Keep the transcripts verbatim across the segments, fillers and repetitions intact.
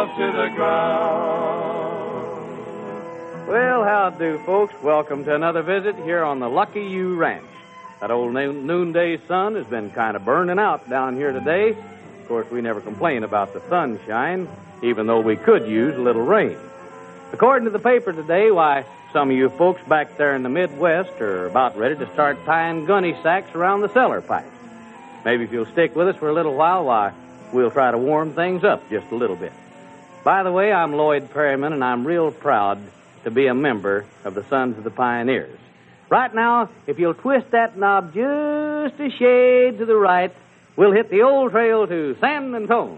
myself to the ground. Well, how do, folks? Welcome to another visit here on the Lucky You Ranch. That old noon- noonday sun has been kind of burning out down here today. Of course, we never complain about the sunshine, even though we could use a little rain. According to the paper today, why, some of you folks back there in the Midwest are about ready to start tying gunny sacks around the cellar pipes. Maybe if you'll stick with us for a little while, why, we'll try to warm things up just a little bit. By the way, I'm Lloyd Perryman, and I'm real proud to be a member of the Sons of the Pioneers. Right now, if you'll twist that knob just a shade to the right, we'll hit the old trail to San Antone.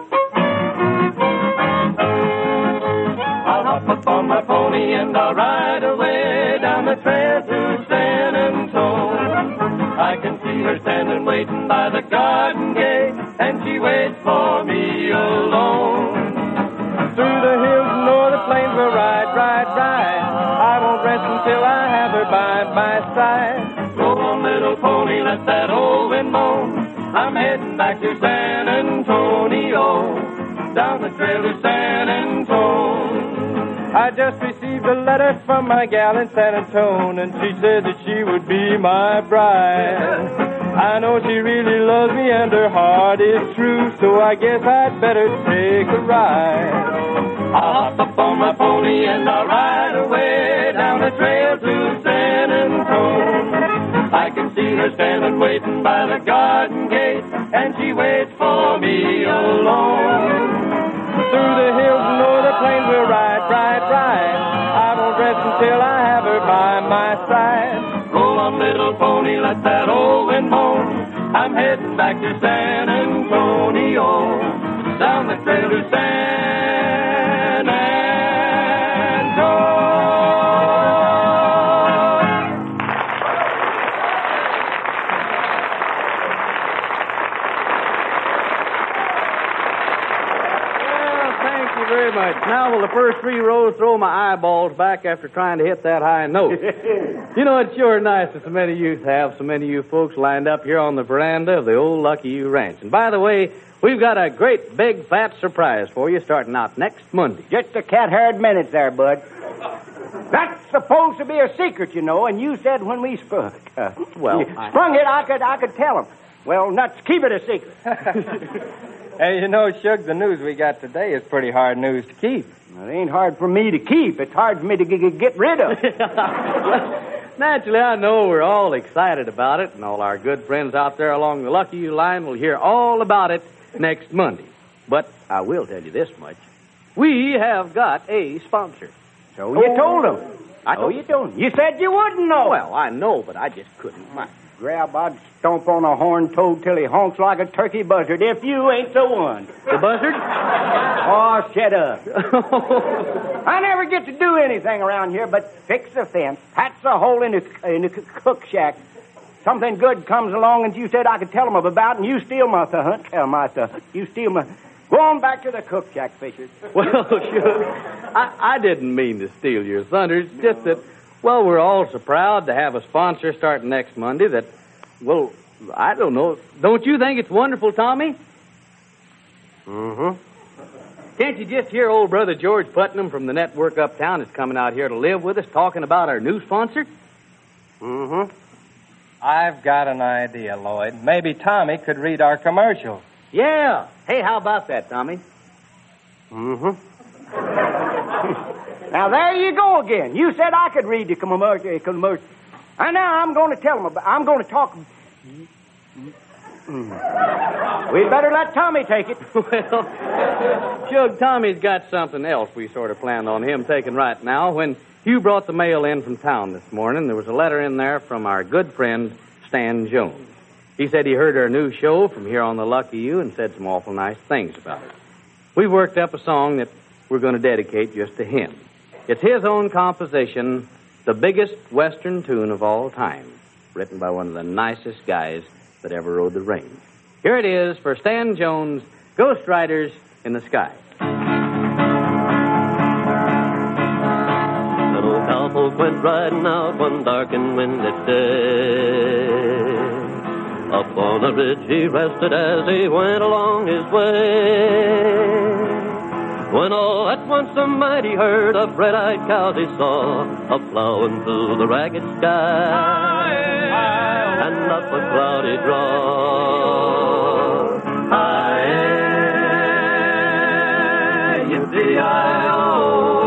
I'll hop up on my pony and I'll ride away down the trail to San Antone. I can see her standing waiting by the garden gate, and she waits for me alone. Through the hills and o'er the plains we'll ride, ride, ride. I won't rest until I have her by my side. Go on, little pony, let that old wind moan. I'm heading back to San Antonio, down the trail to San Antone. I just received a letter from my gal in San Antone, and she said that she would be my bride. I know she really loves me and her heart is true, so I guess I'd better take a ride. I'll hop up on my pony and I'll ride away down the trail to San Antone. I can see her standing waiting by the garden gate, and she waits for me alone. Through the hills and o'er the plains we'll ride, ride, ride. I won't rest until I have her by my side. Roll on, little pony, let that old wind moan. I'm heading back to San Antonio, down the trail to San Antone. Very much. Now will the first three rows throw my eyeballs back after trying to hit that high note. You know, it's sure nice that so many of you have so many of you folks lined up here on the veranda of the old Lucky You Ranch. And by the way, we've got a great big fat surprise for you starting out next Monday. Just a cat-haired minute there, Bud. That's supposed to be a secret, you know, and you said when we sprung, uh, well, I... sprung it, I could, I could tell them. Well, nuts, keep it a secret. Hey, you know, Shug, the news we got today is pretty hard news to keep. Well, it ain't hard for me to keep. It's hard for me to g- g- get rid of. Naturally, I know we're all excited about it, and all our good friends out there along the Lucky You line will hear all about it next Monday. But I will tell you this much. We have got a sponsor. So you told them. I told oh, you told them. You said you wouldn't know. Well, I know, but I just couldn't. My grab, I'd stomp on a horned toad till he honks like a turkey buzzard if you ain't the one. The buzzard? Oh, shut up. I never get to do anything around here but fix a fence, patch a hole in the, in the cook shack. Something good comes along and you said I could tell them about, and you steal my thunder. Uh, my thunder. You steal my... Go on back to the cook shack, Fisher. Well, sure. I, I didn't mean to steal your thunder. It's just that... Well, we're all so proud to have a sponsor starting next Monday that, well, I don't know. Don't you think it's wonderful, Tommy? Mm-hmm. Can't you just hear old brother George Putnam from the network uptown is coming out here to live with us talking about our new sponsor? Mm-hmm. I've got an idea, Lloyd. Maybe Tommy could read our commercial. Yeah. Hey, how about that, Tommy? Mm-hmm. Now, there you go again. You said I could read the commercial. commercial. And now I'm going to tell them about... I'm going to talk... Mm. We'd better let Tommy take it. Well, Shug, Tommy's got something else we sort of planned on him taking right now. When Hugh brought the mail in from town this morning, there was a letter in there from our good friend, Stan Jones. He said he heard our new show from here on the Lucky You and said some awful nice things about it. We've worked up a song that we're going to dedicate just to him. It's his own composition, the biggest Western tune of all time, written by one of the nicest guys that ever rode the range. Here it is for Stan Jones, Ghost Riders in the Sky. Little cowpoke went riding out one dark and windy day. Up on a ridge he rested as he went along his way. When all at once a mighty herd of red-eyed cows he saw, a-plowing through the ragged sky, and up a cloudy draw. Hi-eh, yippee-i-oh,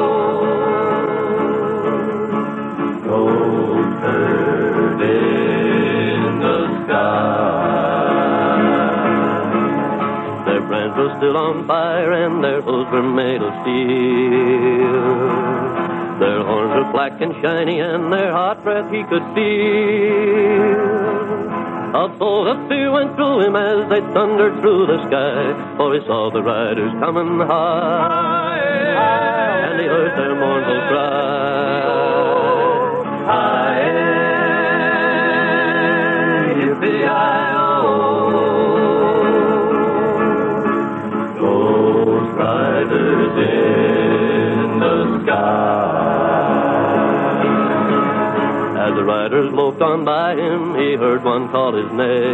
gold bird in the sky. Their brands were still on fire and their hooves were made of steel. Their horns were black and shiny and their hot breath he could feel. A bolt of fear went through him as they thundered through the sky, for he saw the riders coming high, and he heard their mournful cry. Hi-eh, yippee-i-oh, those riders in the sky. As the riders loped on by him, he heard one call his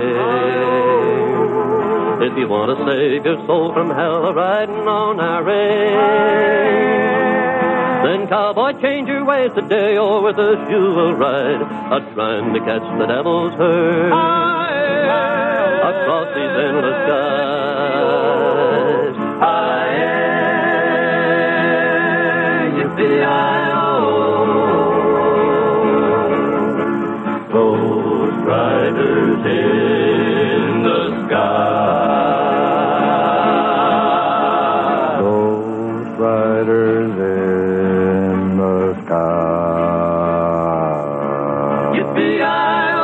name. If you want to save your soul from hell, a-riding on our range, then cowboy, change your ways today, or with us you will ride, a-trying to catch the devil's herd across these endless skies. Hi-eh, yippee-i-oh, those riders in the sky. Those riders in the sky. Yippee-i-oh.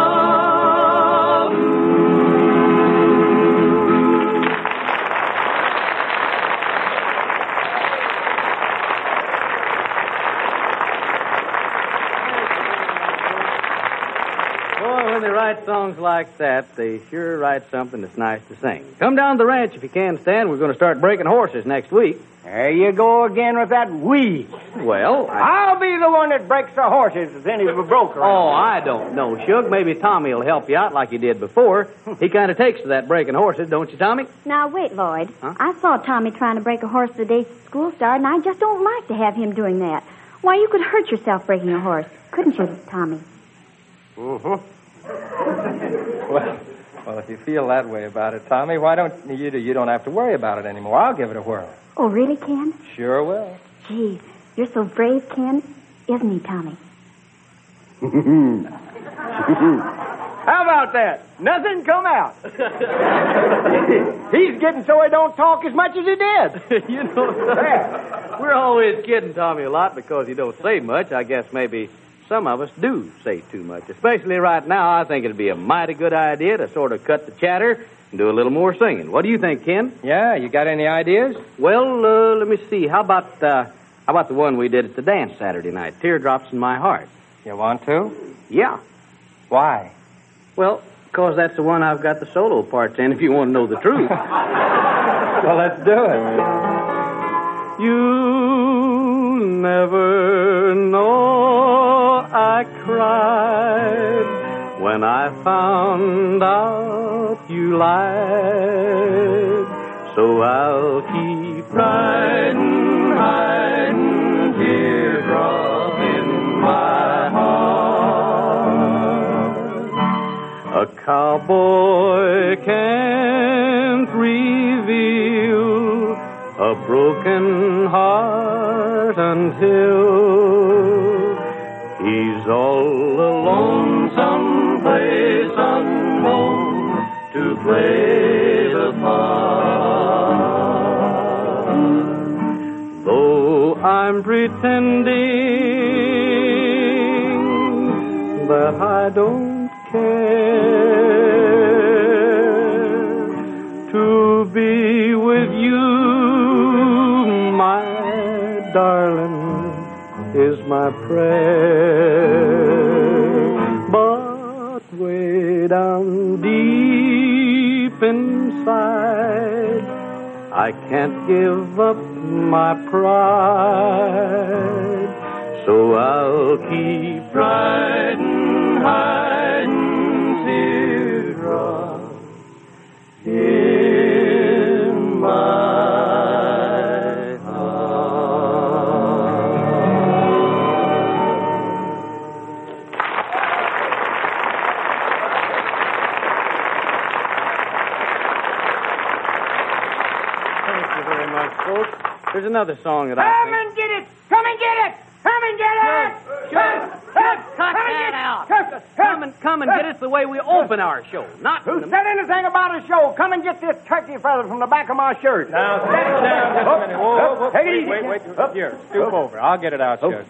Boy, when they write songs like that, they sure write something that's nice to sing. Come down to the ranch if you can, Stan. We're going to start breaking horses next week. There you go again with that we. Well, I... I'll be the one that breaks the horses if any of a broker. Oh, I don't know, Shug. Maybe Tommy will help you out like he did before. He kind of takes to that breaking horses, don't you, Tommy? Now, wait, Lloyd. Huh? I saw Tommy trying to break a horse the day school started, and I just don't like to have him doing that. Why, you could hurt yourself breaking a horse, couldn't you, Tommy? Mm-hmm. Well, well, if you feel that way about it, Tommy, why don't you do? You don't have to worry about it anymore. I'll give it a whirl. Oh, really, Ken? Sure will. Gee, you're so brave, Ken. Isn't he, Tommy? How about that? Nothing come out. He's getting so he don't talk as much as he did. You know, we're always kidding Tommy a lot because he don't say much. I guess maybe some of us do say too much. Especially right now, I think it'd be a mighty good idea to sort of cut the chatter and do a little more singing. What do you think, Ken? Yeah, you got any ideas? Well, uh, let me see. How about uh, how about the one we did at the dance Saturday night, Teardrops in My Heart? You want to? Yeah. Why? Well, because that's the one I've got the solo parts in, if you want to know the truth. Well, let's do it. You never know I cried when I found out you lied. So I'll keep riding, hiding, teardrop in my heart. A cowboy can't reveal a broken heart until he's all alone someplace unknown to play the part. Though I'm pretending that I don't care to be with you, my darling, is my prayer. But way down deep inside, I can't give up my pride. So I'll keep riding, hiding, teardrops in my thanks, folks. There's another song that I Come think... and get it! Come and get it! Come and get it! Shut, shut, cut that out. Come and, come and get us the way we open our show. Not Who in the... said anything about a show? Come and get this turkey feather from the back of my shirt. Now, sit down just a minute. Whoa, whoa, whoa. Take it Wait, easy. wait, wait. Up. Here, stoop over. I'll get it out, Shug.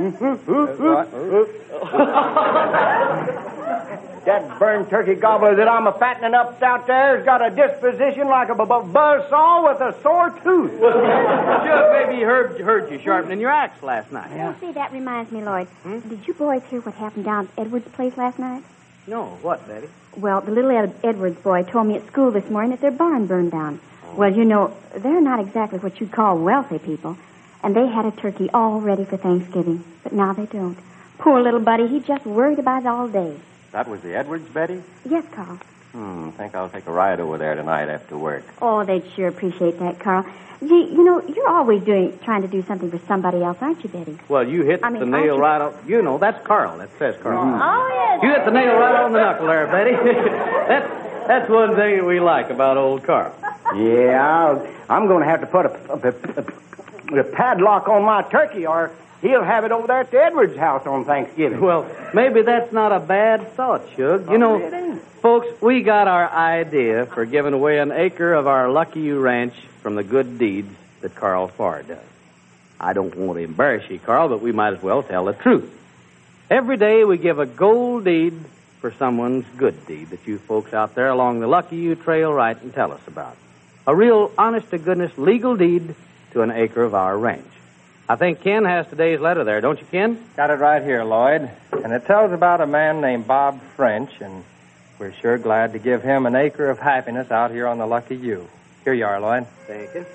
That burned turkey gobbler that I'm a fattening up out there has got a disposition like a b- b- buzzsaw with a sore tooth. Shug, maybe Herb heard you sharpening your axe last night. Oh, see, that reminds me, Lloyd. Did you boys hear what happened down at Edwards' place last night? No, what, Betty? Well, the little Ed- Edwards boy told me at school this morning that their barn burned down. Well, you know, they're not exactly what you'd call wealthy people. And they had a turkey all ready for Thanksgiving. But now they don't. Poor little buddy, he just worried about it all day. That was the Edwards, Betty? Yes, Carl. Hmm, think I'll take a ride over there tonight after work. Oh, they'd sure appreciate that, Carl. Gee, you know, you're always doing, trying to do something for somebody else, aren't you, Betty? Well, you hit I mean, the aren't nail you- right on... You know, that's Carl. That says Carl. Oh, yes. You hit the nail right on the knuckle there, Betty. that's, that's one thing that we like about old Carl. Yeah, I'll, I'm going to have to put a, a, a, a padlock on my turkey, or he'll have it over there at the Edwards house on Thanksgiving. Well, maybe that's not a bad thought, Shug. You know, it ain't. folks, we got our idea for giving away an acre of our Lucky You ranch from the good deeds that Carl Farr does. I don't want to embarrass you, Carl, but we might as well tell the truth. Every day we give a gold deed for someone's good deed that you folks out there along the Lucky You trail write and tell us about. A real, honest-to-goodness legal deed to an acre of our ranch. I think Ken has today's letter there, don't you, Ken? Got it right here, Lloyd. And it tells about a man named Bob French, and we're sure glad to give him an acre of happiness out here on the Lucky You. Here you are, Lloyd. Thank you.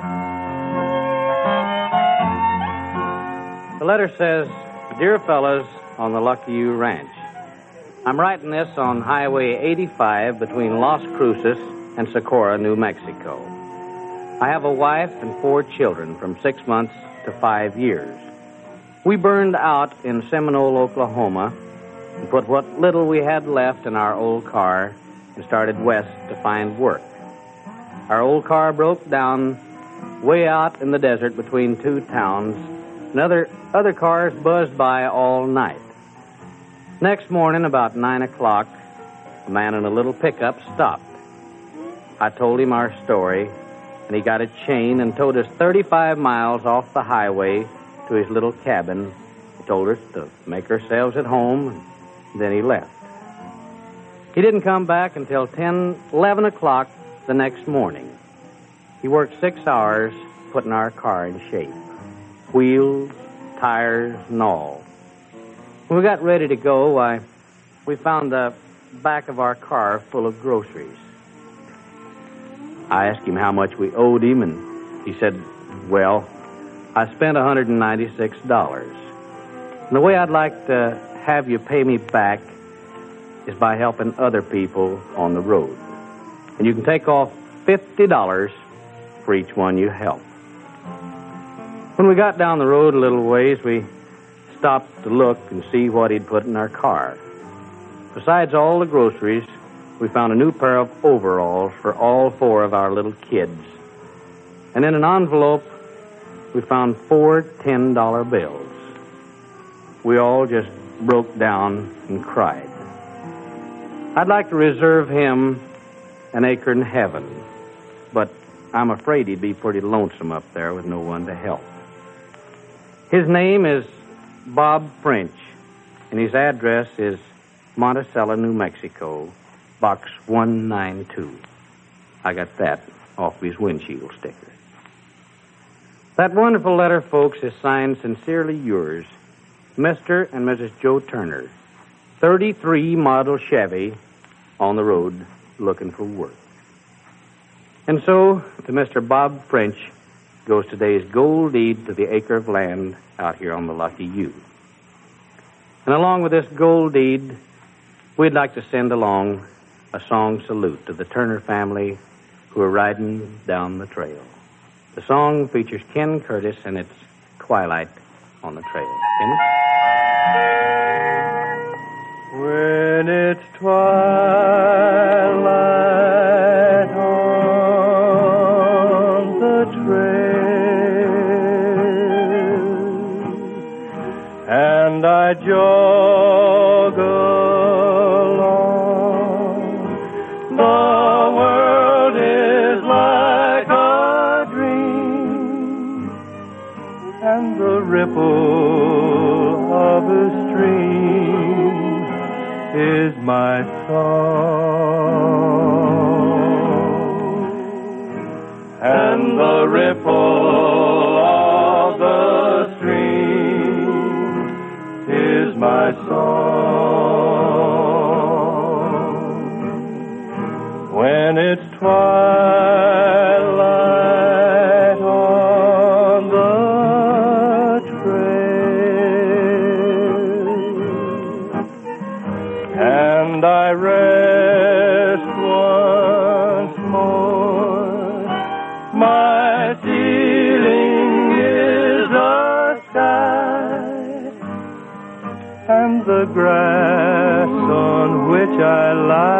The letter says, Dear fellas on the Lucky You Ranch, I'm writing this on Highway eighty-five between Las Cruces and Socorro, New Mexico. I have a wife and four children from six months to five years. We burned out in Seminole, Oklahoma, and put what little we had left in our old car and started west to find work. Our old car broke down way out in the desert between two towns, and other, other cars buzzed by all night. Next morning, about nine o'clock, a man in a little pickup stopped. I told him our story, and he got a chain and towed us thirty-five miles off the highway to his little cabin. He told us to make ourselves at home, and then he left. He didn't come back until ten, eleven o'clock the next morning. He worked six hours putting our car in shape. Wheels, tires, and all. When we got ready to go, I, we found the back of our car full of groceries. I asked him how much we owed him, and he said, well, I spent one hundred ninety-six dollars. And the way I'd like to have you pay me back is by helping other people on the road. And you can take off fifty dollars for each one you help. When we got down the road a little ways, we stopped to look and see what he'd put in our car. Besides all the groceries, we found a new pair of overalls for all four of our little kids. And in an envelope, we found four ten-dollar bills. We all just broke down and cried. I'd like to reserve him an acre in heaven, but I'm afraid he'd be pretty lonesome up there with no one to help. His name is Bob French, and his address is Monticello, New Mexico, Box one ninety-two. I got that off his windshield sticker. That wonderful letter, folks, is signed Sincerely Yours, Mister and Missus Joe Turner, thirty-three model Chevy, on the road looking for work. And so, to Mister Bob French goes today's gold deed to the acre of land out here on the Lucky You. And along with this gold deed, we'd like to send along a song salute to the Turner family who are riding down the trail. The song features Ken Curtis, and it's Twilight on the Trail. Ken? When it's twilight on the trail, I jog along. The world is like a dream, and the ripple of a stream is my song. And the ripple of the stream is my song. When it's twilight on the trail, and I rest once more, my ceiling is the sky, and the grass on which I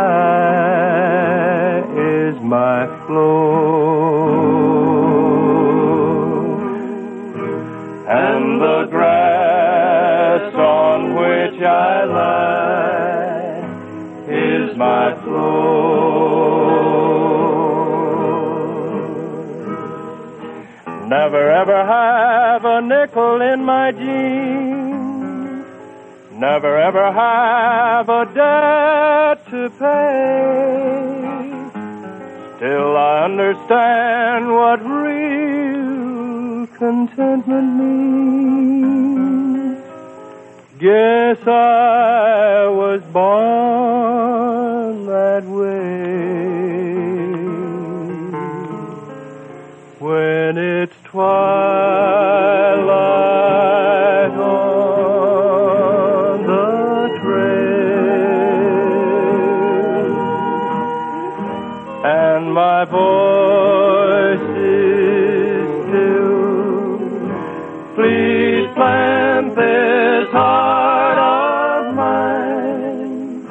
lie is my floor. And the grass on which I lie is my floor. Never ever have a nickel in my jeans. Never ever have a debt to pay. Still I understand what real contentment means. Guess I was born that way. When it's twilight on the trail, and my voice is still, please plant this heart of mine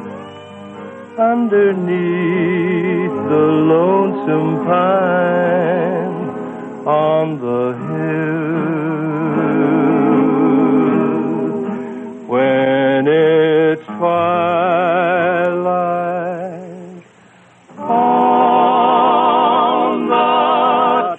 underneath the lonesome pine on the hill. When it's twilight on the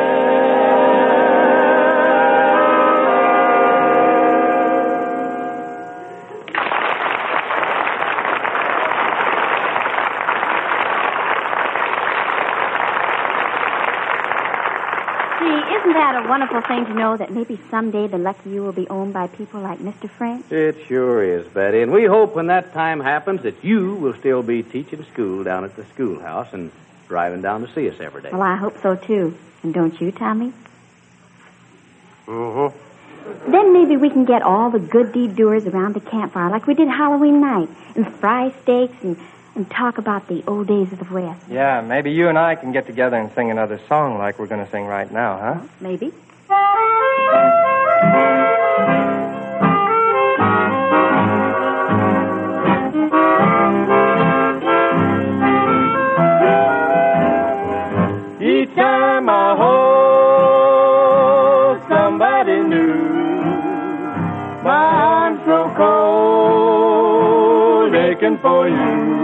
Isn't that a wonderful thing to know that maybe someday the Lucky You will be owned by people like Mister French? It sure is, Betty. And we hope when that time happens that you will still be teaching school down at the schoolhouse and driving down to see us every day. Well, I hope so, too. And don't you, Tommy? Mm-hmm. Then maybe we can get all the good deed doers around the campfire like we did Halloween night and fry steaks and, and talk about the old days of the West. Yeah, maybe you and I can get together and sing another song like we're going to sing right now, huh? Maybe. Each time I hold somebody new, my arms grow cold, aching for you.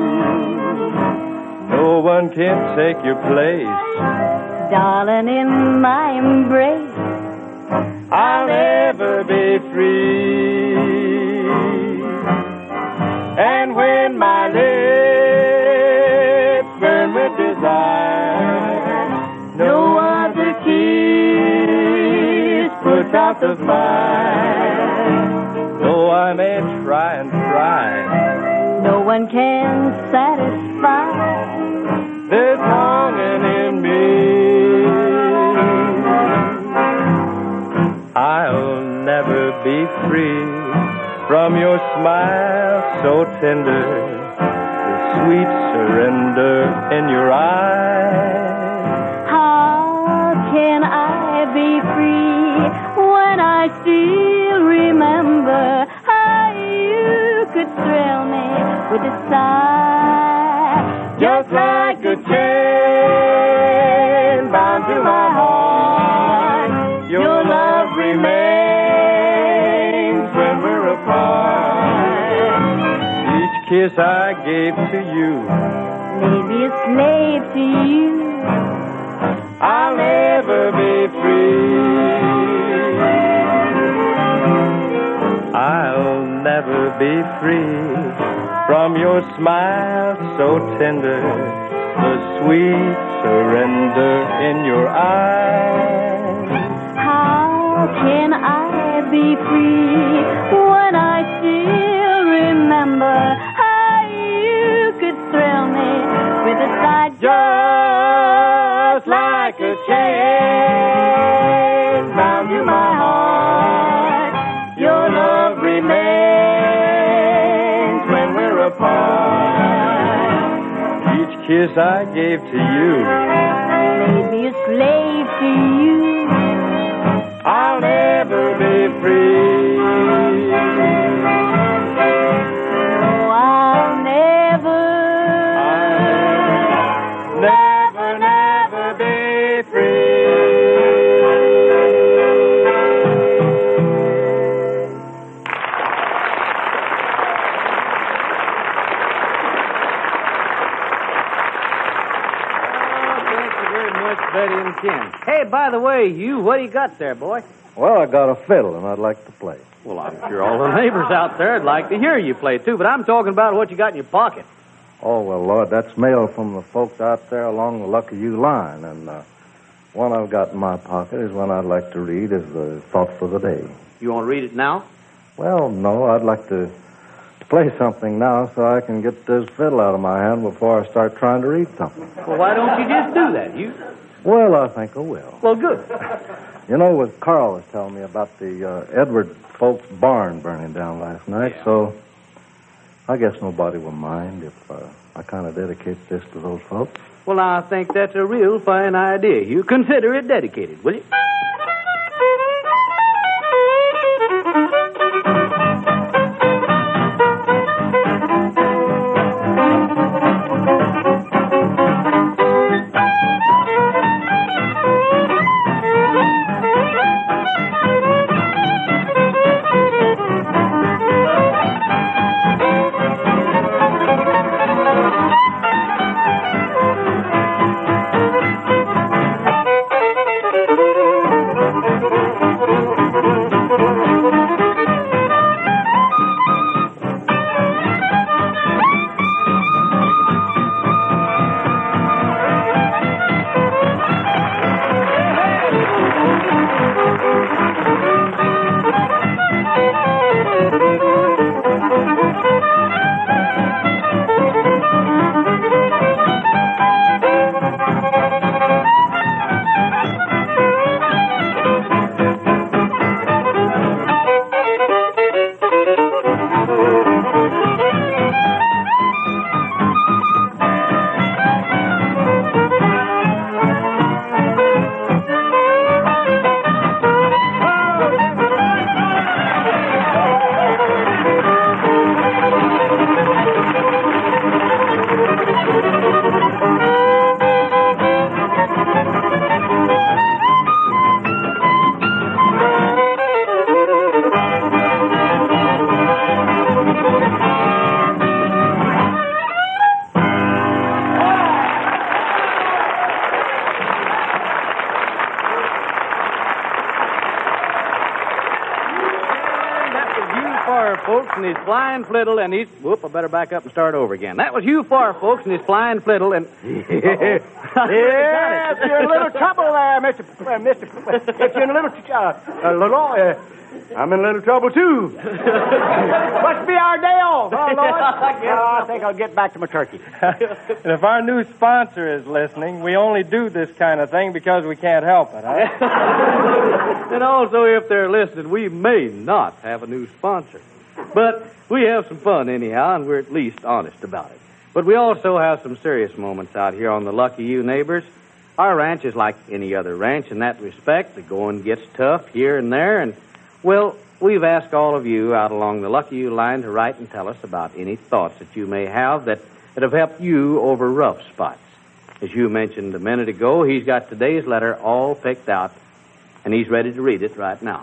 No one can take your place, Darling, in my embrace, I'll never be free. And when my lips burn with desire, no other kiss puts out the fire. Though I may try and try, no one can satisfy. there's longing in me. I'll never be free from your smile so tender, the sweet surrender in your eyes. How can I be free when I still remember how you could thrill me with a sigh? Just like a chain bound to my heart, your love remains when we're apart. kiss I gave to you made me a slave to you. I'll never be free. I'll never be free from your smile so tender, the sweet surrender in your eyes. How can I be free when I still remember how you could thrill me with a sight just like a chain bound to my heart? Your love remains when we're apart. Each kiss I gave to you made me a slave to you. I'll never be free. No, I'll never, I'll never, never be free. Betty and Ken. Hey, by the way, you, what do you got there, boy? Well, I got a fiddle, and I'd like to play. Well, I'm sure all the neighbors out there would like to hear you play, too, but I'm talking about what you got in your pocket. Oh, well, Lord, that's mail from the folks out there along the Lucky You line, and uh, one I've got in my pocket is one I'd like to read as the thought for the day. You want to read it now? Well, no, I'd like to play something now so I can get this fiddle out of my hand before I start trying to read something. Well, why don't you just do that? You... Well, I think I will. Well, good. You know, what Carl was telling me about the uh, Edward folks' barn burning down last night, Yeah. so I guess nobody will mind if uh, I kind of dedicate this to those folks. Well, I think that's a real fine idea. You consider it dedicated, will you? Folks and his flying fiddle and his... Whoop, I better back up and start over again. That was Hugh Farr, folks, and his flying fiddle and... Yes, you're in a little trouble there, Mister P- uh, Mister P- If you're in a little... T- uh, a little... Uh, I'm in a little trouble, too. Must be our day off, huh, Lord? Oh, I think I'll get back to my turkey. And if our new sponsor is listening, we only do this kind of thing because we can't help it, huh? And also, if they're listening, we may not have a new sponsor. But we have some fun anyhow, and we're at least honest about it. But we also have some serious moments out here on the Lucky You neighbors. Our ranch is like any other ranch in that respect. The going gets tough here and there, and, well, we've asked all of you out along the Lucky You line to write and tell us about any thoughts that you may have that, that have helped you over rough spots. As you mentioned a minute ago, he's got today's letter all picked out, and he's ready to read it right now.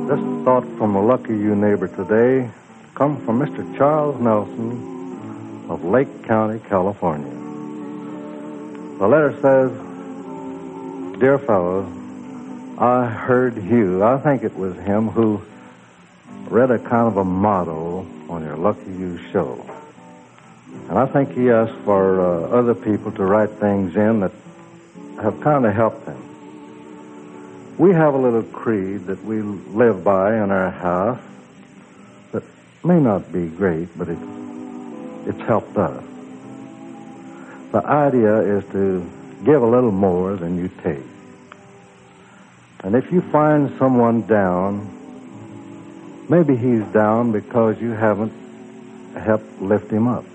This thought from a lucky you neighbor today comes from Mister Charles Nelson of Lake County, California. The letter says, Dear fellows, I heard Hugh, I think it was him, who read a kind of a motto on your Lucky You show. And I think he asked for uh, other people to write things in that have kind of helped them. We have a little creed that we live by in our house that may not be great, but it's, it's helped us. The idea is to give a little more than you take. And if you find someone down, maybe he's down because you haven't helped lift him up.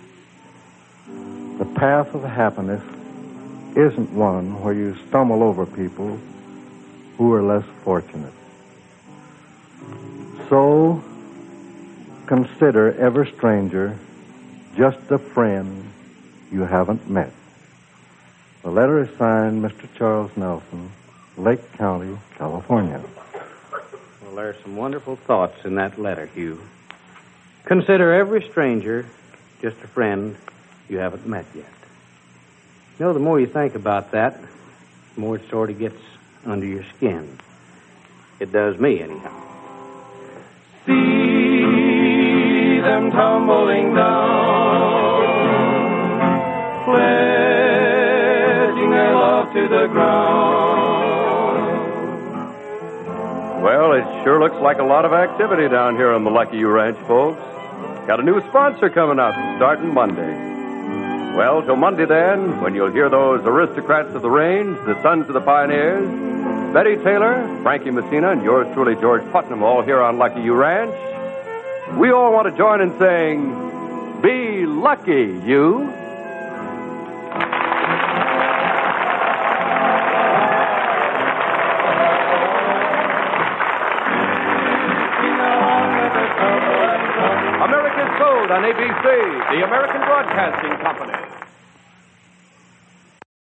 The path of happiness isn't one where you stumble over people who are less fortunate. So, consider every stranger just a friend you haven't met. The letter is signed Mister Charles Nelson, Lake County, California. Well, there's some wonderful thoughts in that letter, Hugh. Consider every stranger just a friend you haven't met yet. You know, the more you think about that, the more it sort of gets under your skin. It does me, anyhow. See them tumbling down, pledging their love to the ground. Well, it sure looks like a lot of activity down here on the Lucky You Ranch, folks. Got a new sponsor coming up starting Monday. Well, till Monday then, when you'll hear those aristocrats of the range, the sons of the pioneers, Betty Taylor, Frankie Messina, and yours truly, George Putnam, all here on Lucky You Ranch, we all want to join in saying, be lucky, you. America's Gold on A B C, the American Broadcasting Company.